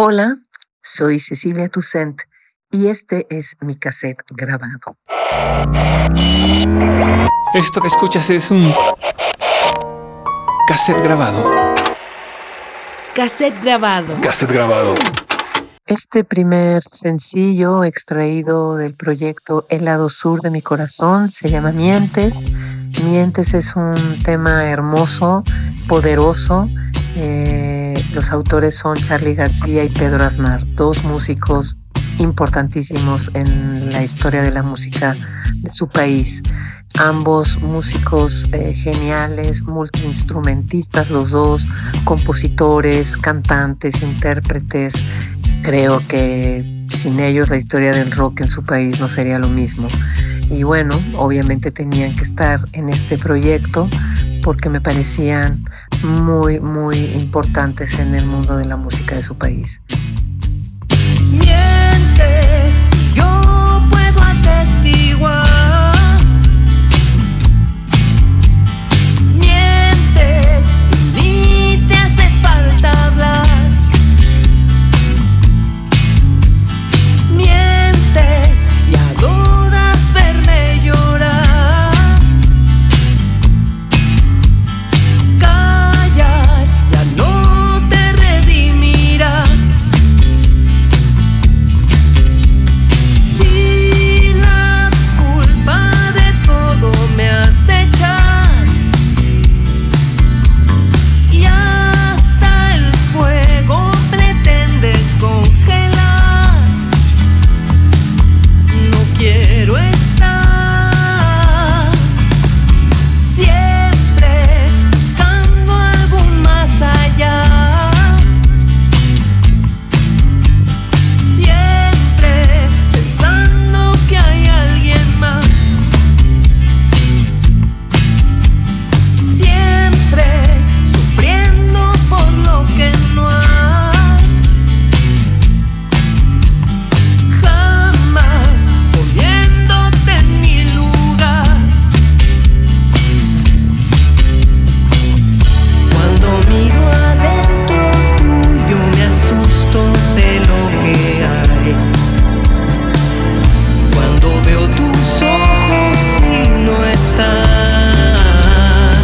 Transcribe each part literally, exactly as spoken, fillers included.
Hola, soy Cecilia Toussaint y este es mi cassette grabado. Esto que escuchas es un cassette grabado. Cassette grabado. Cassette grabado. Este primer sencillo extraído del proyecto El lado sur de mi corazón se llama Mientes. Mientes es un tema hermoso, poderoso. Eh, los autores son Charly García y Pedro Aznar, dos músicos importantísimos en la historia de la música de su país. Ambos músicos eh, geniales, multiinstrumentistas los dos, compositores, cantantes, intérpretes. Creo que sin ellos la historia del rock en su país no sería lo mismo. Y bueno, obviamente tenían que estar en este proyecto porque me parecían muy, muy importantes en el mundo de la música de su país. Mientes, yo puedo atestiguar. Mientes, ni te hace falta hablar. Mientes y adoras verme llorar. Callar ya no te redimirá. Si la culpa de todo me has de echar y hasta el fuego pretendes congelar, no quiero estar siempre buscando algo más allá, siempre pensando que hay alguien más, siempre sufriendo por lo que no hay, jamás poniéndote en mi lugar. Cuando miro adentro tuyo me asusto de lo que hay. Cuando veo tus ojos y no estás,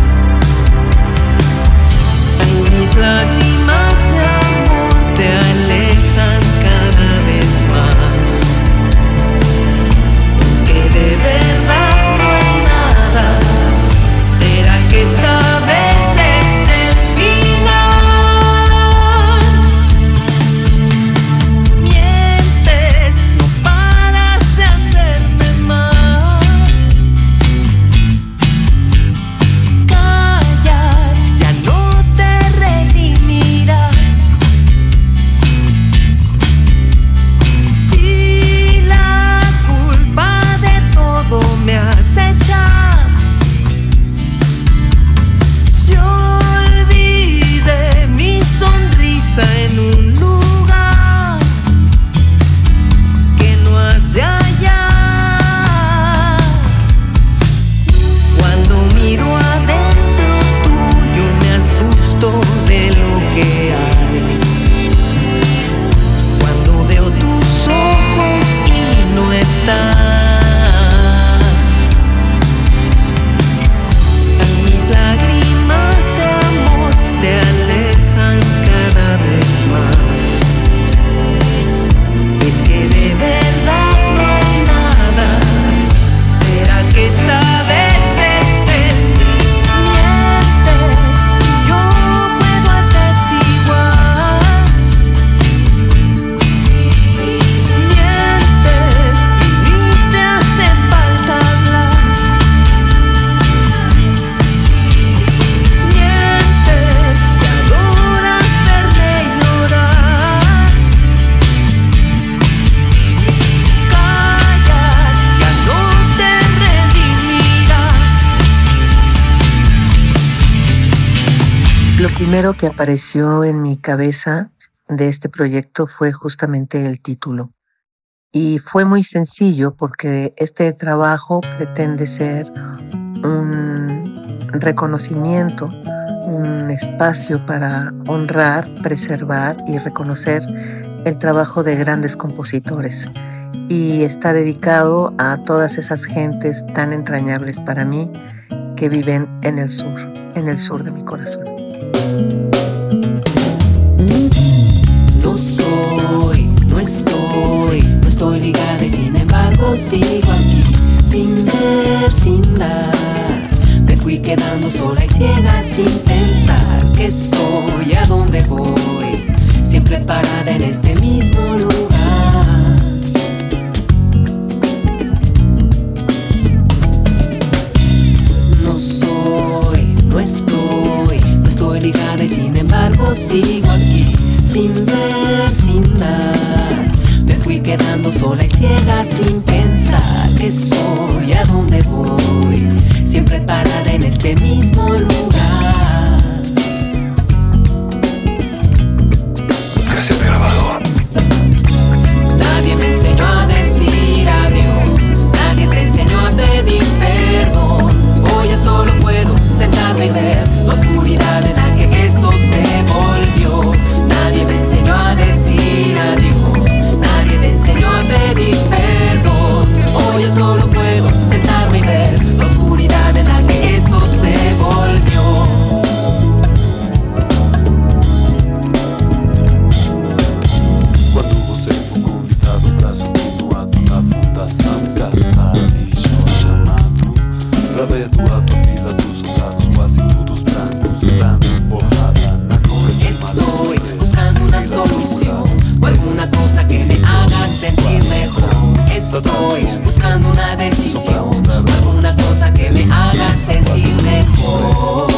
si mis lágrimas de amor te alejan cada vez más, es que de verdad no hay nada. ¿Será que esta vez es el final? Mientes, no paras de hacerme mal. Callar ya no te redimirá. Si la culpa de todo me has de echar, se olvide mi sonrisa en un lugar que no has de hallar. Cuando miro adentro tuyo me asusto de lo que hay. Cuando veo tus ojos y no estás, si mis lágrimas de amor te alejan cada vez más, es que de verdad no hay nada. ¿Será que esta vez es el final? Mientes, yo puedo atestiguar. Mientes y ni te hace falta hablar. Mientes y adoras verme llorar. Callar ya no te redimirá. Lo primero que apareció en mi cabeza de este proyecto fue justamente el título. Y fue muy sencillo porque este trabajo pretende ser un reconocimiento, un espacio para honrar, preservar y reconocer el trabajo de grandes compositores. Y está dedicado a todas esas gentes tan entrañables para mí que viven en el sur, en el sur de mi corazón. No soy, no estoy, no estoy ligada y sin embargo sigo aquí, sin ver, sin dar. Me fui quedando sola y ciega sin pensar qué soy, a dónde voy, siempre parada en este mismo lugar. No soy, no estoy, no estoy ligada y sin embargo sigo aquí, sin ver, sin dar. Me fui quedando sola y ciega sin pensar qué soy, a dónde voy, siempre parada en este mismo lugar. Cassette grabado. Nadie me enseñó a decir adiós, nadie te enseñó a pedir perdón. Hoy ya solo puedo sentarme y ver la oscuridad en la que esto se volvió. Nadie me enseñó a decir adiós, nadie te enseñó a pedir perdón. Hoy yo solo puedo sentarme y ver la oscuridad en la que esto se volvió. Quando você for convidado pra subir no ato da fundação Caçadinho chamado pra ver do alto a fila dos soldados, quase todos brancos, dando porrada na corrente. Estoy buscando una solución o alguna cosa que me haga sentir mejor. Estoy buscando una decisión o alguna cosa que me haga sentir mejor.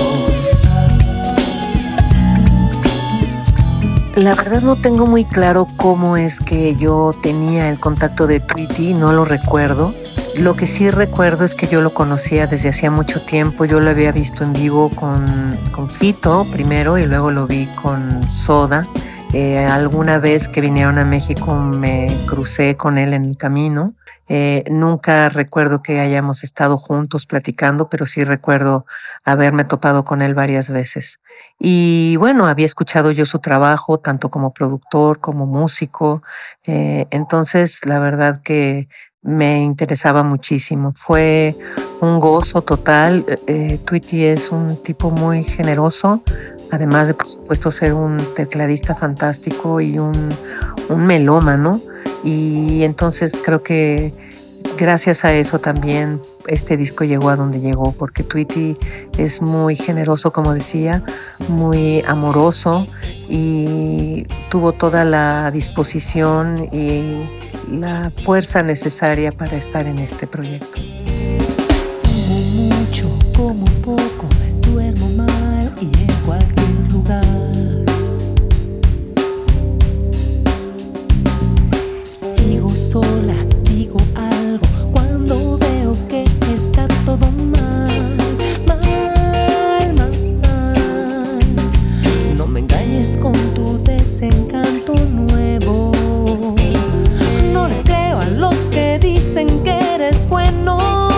La verdad no tengo muy claro cómo es que yo tenía el contacto de Tweety, no lo recuerdo. Lo que sí recuerdo es que yo lo conocía desde hacía mucho tiempo. Yo lo había visto en vivo con, con Fito primero y luego lo vi con Soda. Eh, alguna vez que vinieron a México me crucé con él en el camino. Eh, nunca recuerdo que hayamos estado juntos platicando, pero sí recuerdo haberme topado con él varias veces. Y bueno, había escuchado yo su trabajo, tanto como productor como músico. Eh, entonces, la verdad que me interesaba muchísimo. Fue un gozo total. Eh, Tweety es un tipo muy generoso, además de, por supuesto, ser un tecladista fantástico y un, un melómano. Y entonces creo que gracias a eso también este disco llegó a donde llegó, porque Tweety es muy generoso, como decía, muy amoroso y tuvo toda la disposición y la fuerza necesaria para estar en este proyecto. Como mucho, como poco, duermo mal y en cualquier lugar. Sigo sola, digo algo cuando veo que está todo mal, mal, mal. No me engañes con tu desencanto nuevo. No les creo a los que dicen que eres bueno.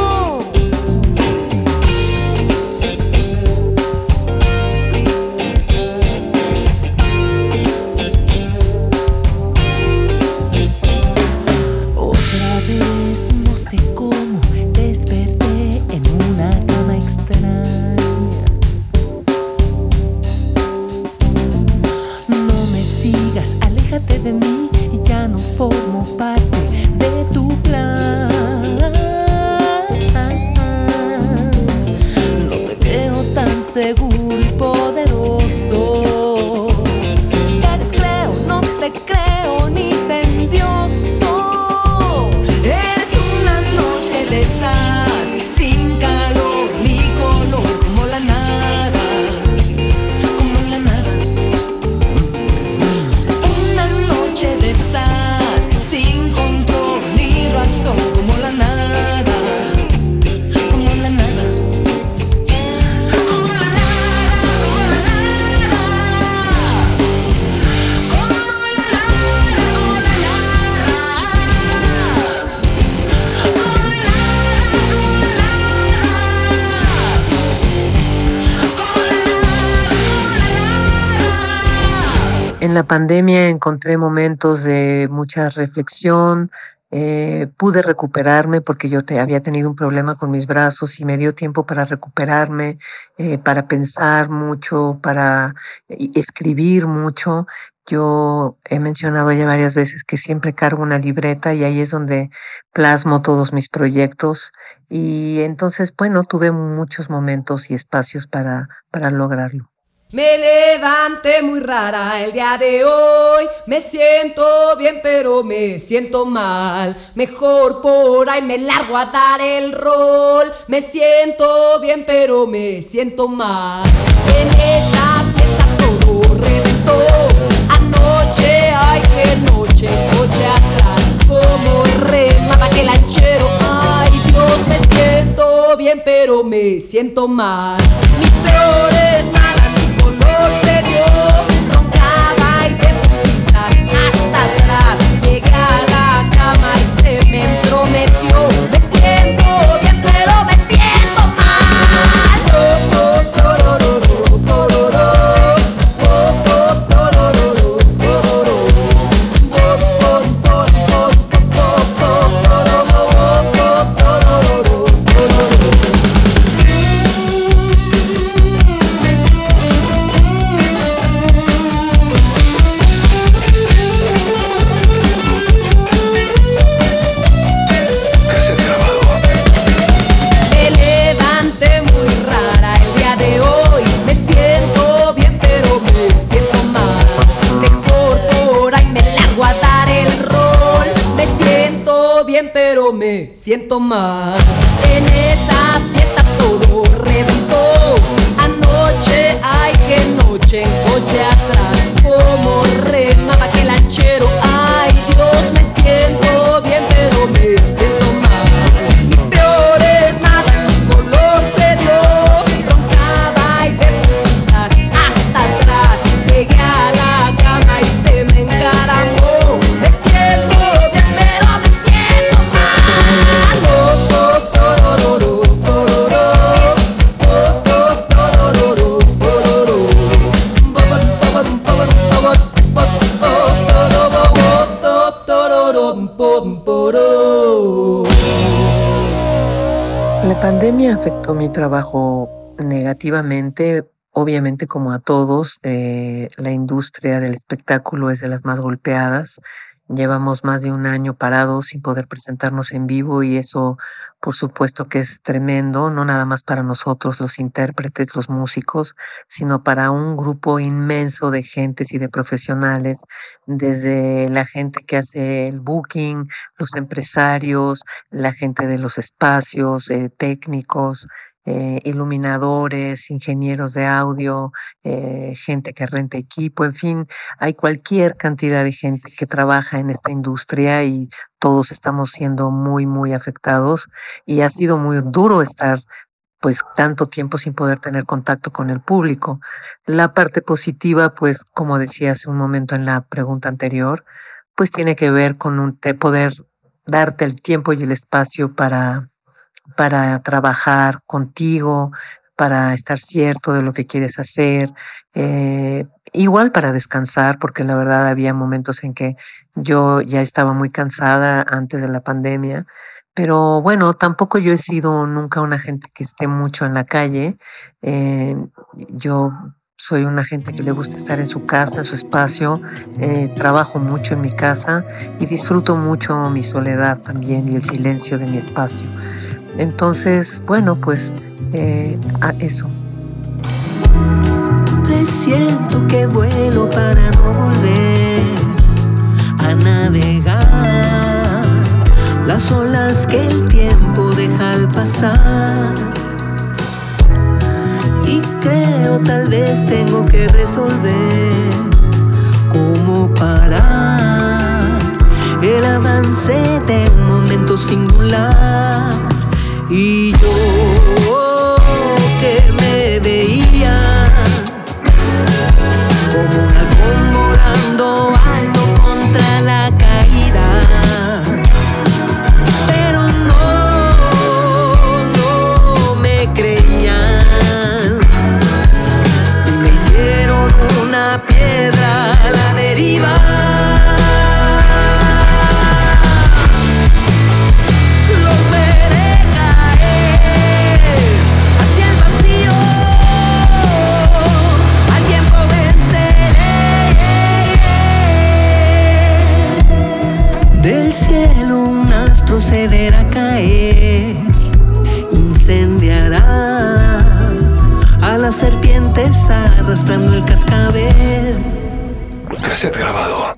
De mí y ya no formo parte de tu plan. No te veo tan seguro y poderoso. Te descreo, no te creo ni te endioso. Eres una noche de esas sin calor ni color, como la nada, como la nada. Una noche En la pandemia encontré momentos de mucha reflexión, eh, pude recuperarme porque yo te, había tenido un problema con mis brazos y me dio tiempo para recuperarme, eh, para pensar mucho, para eh, escribir mucho. Yo he mencionado ya varias veces que siempre cargo una libreta y ahí es donde plasmo todos mis proyectos y entonces, bueno, tuve muchos momentos y espacios para, para lograrlo. Me levanté muy rara el día de hoy. Me siento bien pero me siento mal. Mejor por ahí me largo a dar el rol. Me siento bien pero me siento mal. En esa fiesta todo reventó. Anoche, ay qué noche, noche atrás. Como remaba que lanchero. Ay Dios, me siento bien pero me siento mal. Mis peores nada. Se dio, roncaba y de puntitas hasta atrás. Llegué a la cama y se me entrometió. Me siento bien pero me siento mal. Oh, oh, torororo, torororo. Oh, oh, torororo, torororo. Oh, oh, torororo, torororo, torororo, torororo. Pero me siento mal. En esa fiesta todo reventó. Anoche, ay qué noche, en coche atrás. Como remaba que lanchero. Ay Dios, me siento bien pero me siento mal. Mis peores nada, mi color se dio. Roncaba y de puntas hasta atrás. Llegué a la cama y se me encaramó. Me siento bien pero me siento mal. Oh, oh, torororo, torororo. Oh, oh, torororo, torororo. Babarum, babarum, babarum, babarum, babarum, pom, poro. La pandemia afectó mi trabajo negativamente, obviamente como a todos. Eh, la industria del espectáculo es de las más golpeadas. Llevamos más de un año parados sin poder presentarnos en vivo y eso, por supuesto que es tremendo, no nada más para nosotros, los intérpretes, los músicos, sino para un grupo inmenso de gentes y de profesionales, desde la gente que hace el booking, los empresarios, la gente de los espacios, eh, técnicos, eh, iluminadores, ingenieros de audio, eh, gente que renta equipo, en fin, hay cualquier cantidad de gente que trabaja en esta industria y todos estamos siendo muy, muy afectados y ha sido muy duro estar pues tanto tiempo sin poder tener contacto con el público. La parte positiva, pues como decía hace un momento en la pregunta anterior, pues tiene que ver con un, te poder darte el tiempo y el espacio para para trabajar contigo, para estar cierto de lo que quieres hacer, eh, igual para descansar, porque la verdad había momentos en que yo ya estaba muy cansada antes de la pandemia, pero bueno, tampoco yo he sido nunca una gente que esté mucho en la calle. Eh, yo soy una gente que le gusta estar en su casa, en su espacio, eh, trabajo mucho en mi casa y disfruto mucho mi soledad también y el silencio de mi espacio. Entonces, bueno, pues eh, a eso. Presiento que vuelo para no volver a navegar las olas que el tiempo deja al pasar. Y creo tal vez tengo que resolver cómo parar el avance de un momento singular. Y yo que me veía como un halcón volando alto contra la caída, pero no, no me creían, me hicieron una piedra a la de Del cielo un astro se verá caer, incendiará a las serpientes arrastrando el cascabel. Cassette grabado.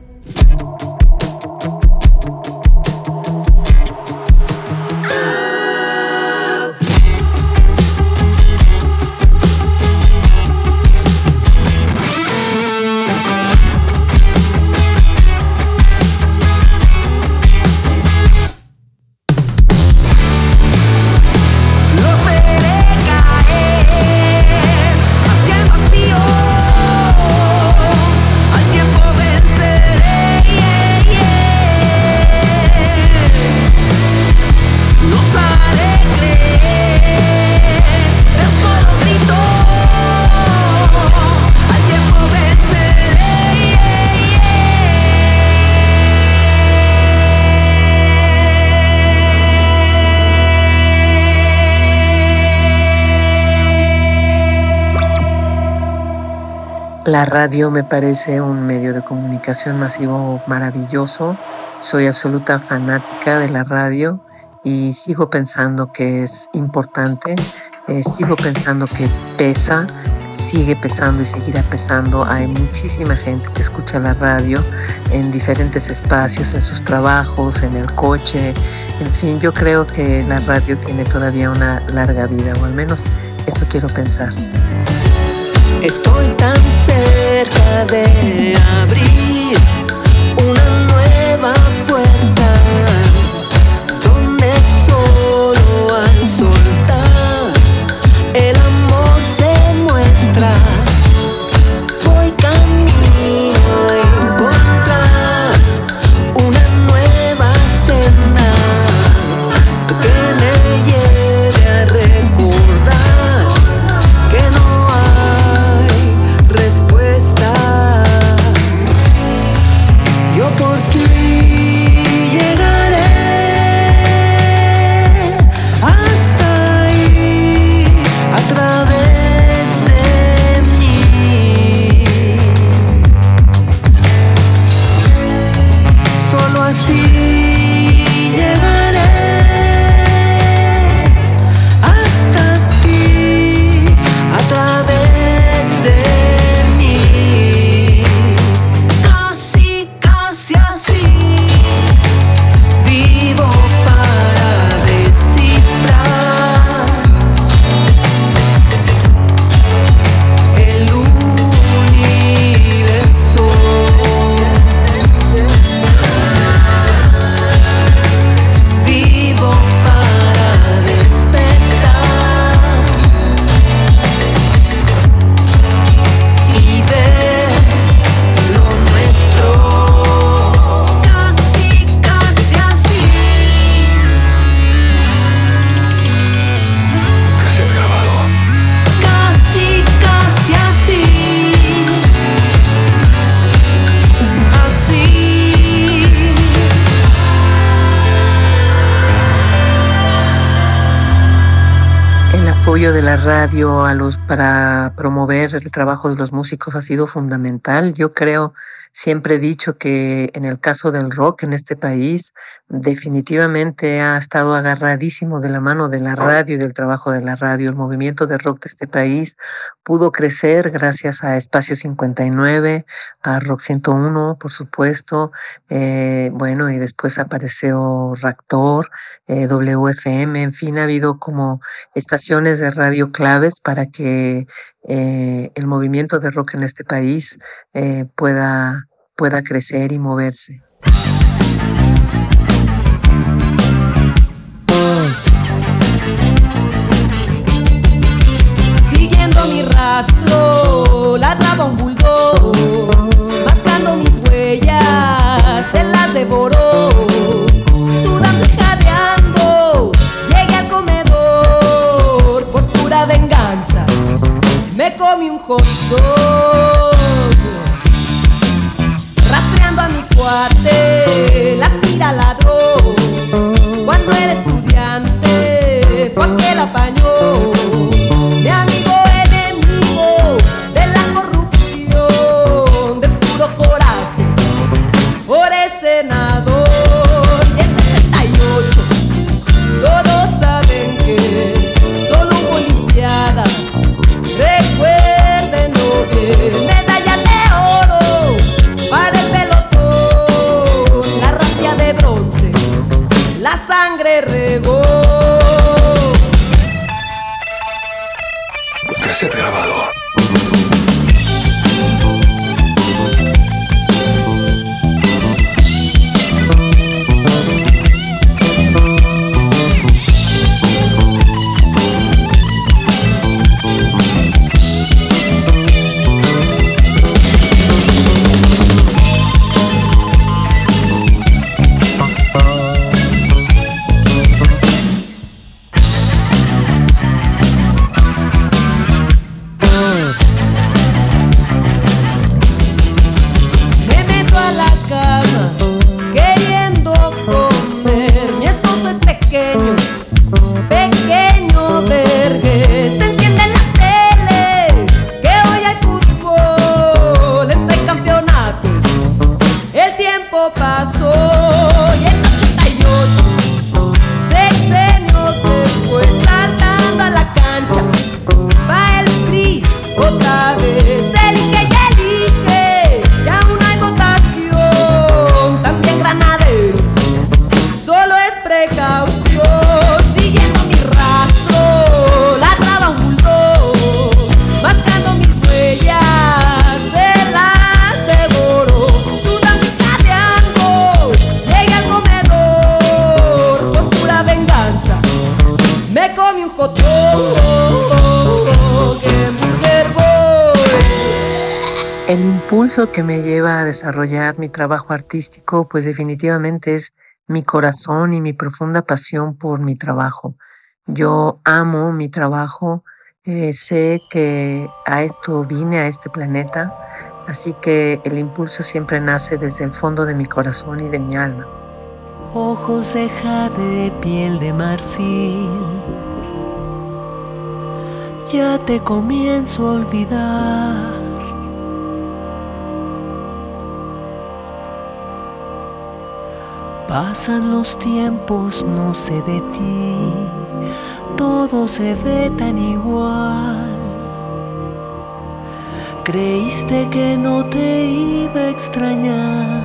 La radio me parece un medio de comunicación masivo maravilloso. Soy absoluta fanática de la radio y sigo pensando que es importante, eh, sigo pensando que pesa, sigue pesando y seguirá pesando. Hay muchísima gente que escucha la radio en diferentes espacios, en sus trabajos, en el coche. En fin, yo creo que la radio tiene todavía una larga vida, o al menos eso quiero pensar. Estoy tan cerca de abrir una nueva puerta donde solo al soltar el amor se muestra. Voy camino a encontrar una nueva senda que me lleve a recordar que no hay respuestas. Yo por ti llegaré hasta ahí a través de mí. Solo así llegaré hasta ti a través de mí. Casi, casi así vivo para descifrar el universo. Vivo para despertar y ver lo nuestro. Casi, casi así. Cassette grabado. Casi, casi así. Así. El apoyo de la radio a los, para promover el trabajo de los músicos ha sido fundamental. Yo creo, siempre he dicho que en el caso del rock en este país, definitivamente ha estado agarradísimo de la mano de la radio y del trabajo de la radio. El movimiento de rock de este país pudo crecer gracias a Espacio cincuenta y nueve, a Rock ciento uno, por supuesto. Eh, bueno, y después apareció Raptor, eh, W F M, en fin, ha habido como estaciones de radio claves para que eh, el movimiento de rock en este país eh, pueda, pueda crecer y moverse. Siguiendo mi rastro, ladraba un bulldog, mascando mis huellas, se las devoró. Sudando y jadeando, llegué al comedor por pura venganza. Me comí un hot dog, rastreando a mi cuate, la tira ladró. Cuando era estudiante, fue aquel apañó. Mi amigo enemigo de la corrupción, de puro coraje, por ese nado. la sangre regó. Cassette grabado. El impulso que me lleva a desarrollar mi trabajo artístico, pues definitivamente es mi corazón y mi profunda pasión por mi trabajo. Yo amo mi trabajo, eh, sé que a esto vine, a este planeta, así que el impulso siempre nace desde el fondo de mi corazón y de mi alma. Ojos de jade, piel de marfil, ya te comienzo a olvidar. Pasan los tiempos, no sé de ti, todo se ve tan igual. Creíste que no te iba a extrañar,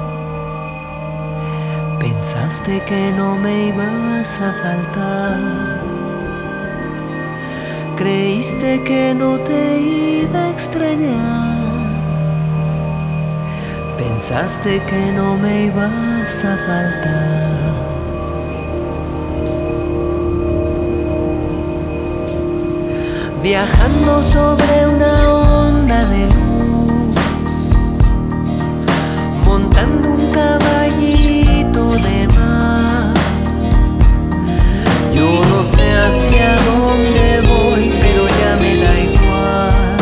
pensaste que no me ibas a faltar, creíste que no te iba a extrañar, pensaste que no me ibas a faltar. Viajando sobre una onda de luz, montando un caballito de mar. Yo no sé hacia dónde voy, pero ya me da igual.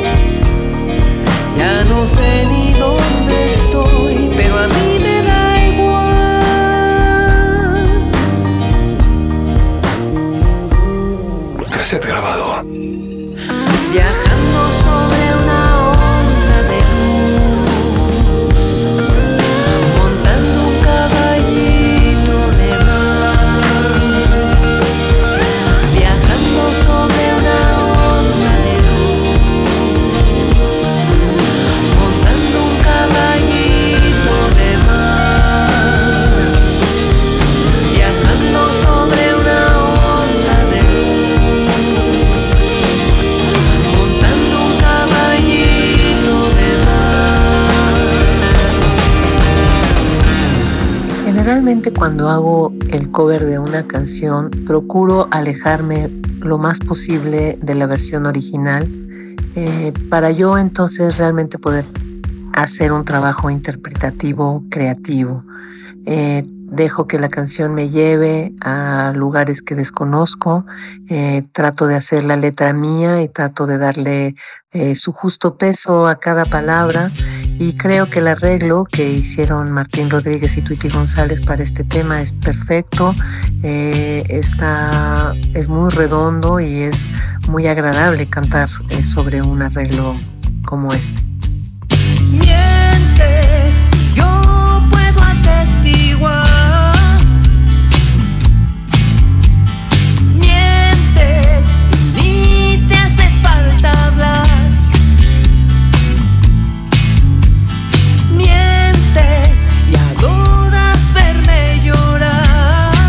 Ya no sé ni dónde estoy, pero a mí me da igual. Cassette grabado. Viajando sobre una onda de luz, montando un caballito de mar. Viajando sobre una onda de luz, montando un caballito de mar. Viajando sobre una onda de luz, montando un caballito de mar. Generalmente cuando hago el cover de una canción, procuro alejarme lo más posible de la versión original eh, para yo entonces realmente poder hacer un trabajo interpretativo, creativo. Eh, dejo que la canción me lleve a lugares que desconozco, eh, trato de hacer la letra mía y trato de darle eh, su justo peso a cada palabra, y creo que el arreglo que hicieron Martín Rodríguez y Tweety González para este tema es perfecto, eh, está, es muy redondo y es muy agradable cantar eh, sobre un arreglo como este. Mientes, yo puedo atestiguar. Mientes, ni te hace falta hablar. Mientes y adoras verme llorar.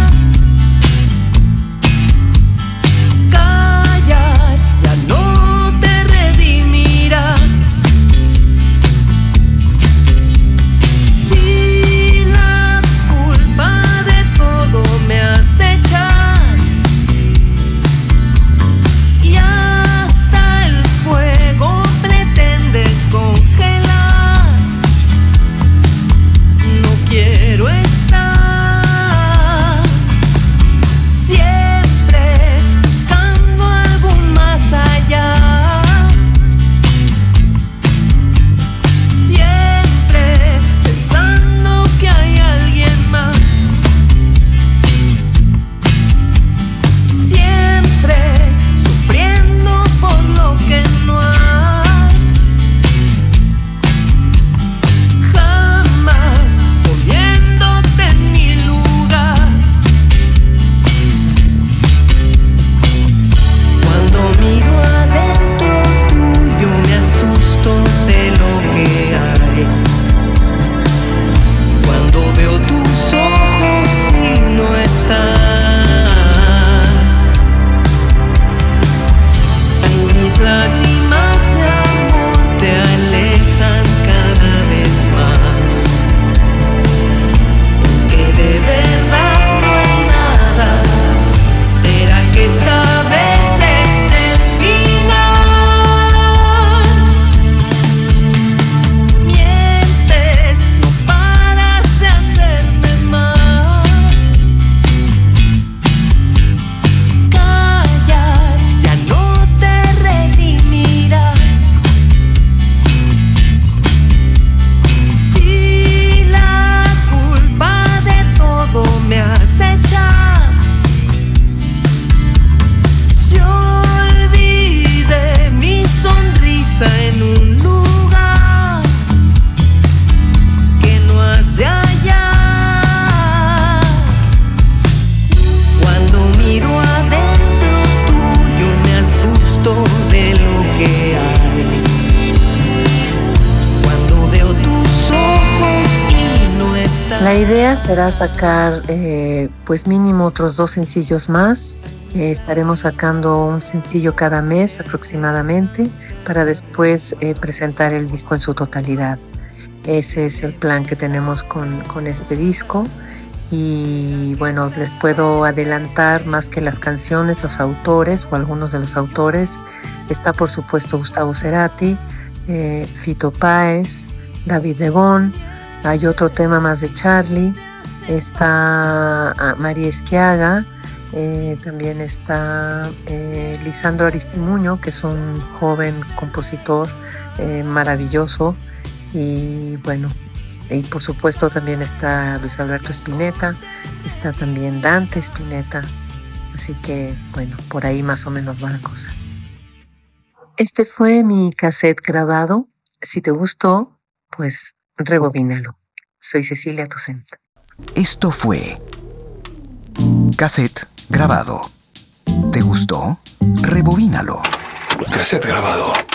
La idea será sacar eh, pues mínimo otros dos sencillos más. Eh, estaremos sacando un sencillo cada mes aproximadamente para después eh, presentar el disco en su totalidad. Ese es el plan que tenemos con, con este disco. Y bueno, les puedo adelantar más que las canciones, los autores o algunos de los autores. Está por supuesto Gustavo Cerati, eh, Fito Páez, David Lebón. Hay otro tema más de Charly. Está ah, María Esquiaga. Eh, también está eh, Lisandro Aristimuño, que es un joven compositor eh, maravilloso. Y bueno, y por supuesto también está Luis Alberto Spinetta, está también Dante Spinetta, así que bueno, por ahí más o menos va la cosa. Este fue mi cassette grabado. Si te gustó, pues rebobínalo. Soy Cecilia Toussaint. Esto fue cassette grabado. ¿Te gustó? Rebobínalo. Cassette grabado.